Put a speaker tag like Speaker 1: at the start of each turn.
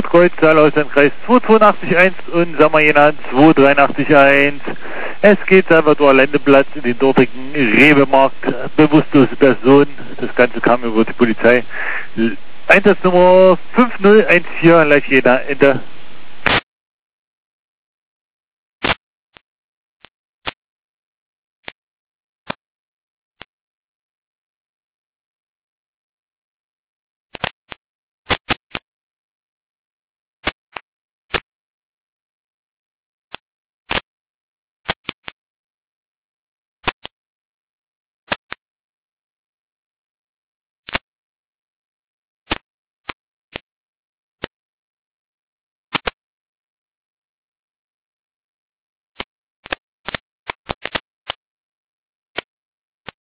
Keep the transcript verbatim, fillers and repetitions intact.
Speaker 1: Großkreuz, Saarlandkreis zwei zwei acht eins und Sammerjena zwei drei acht eins. Es geht Salvador Lendeplatz in den dortigen Rewe-Markt. Bewusstlose Person. Das Ganze kam über die Polizei. Einsatznummer fünf null eins vier, Leitjena in der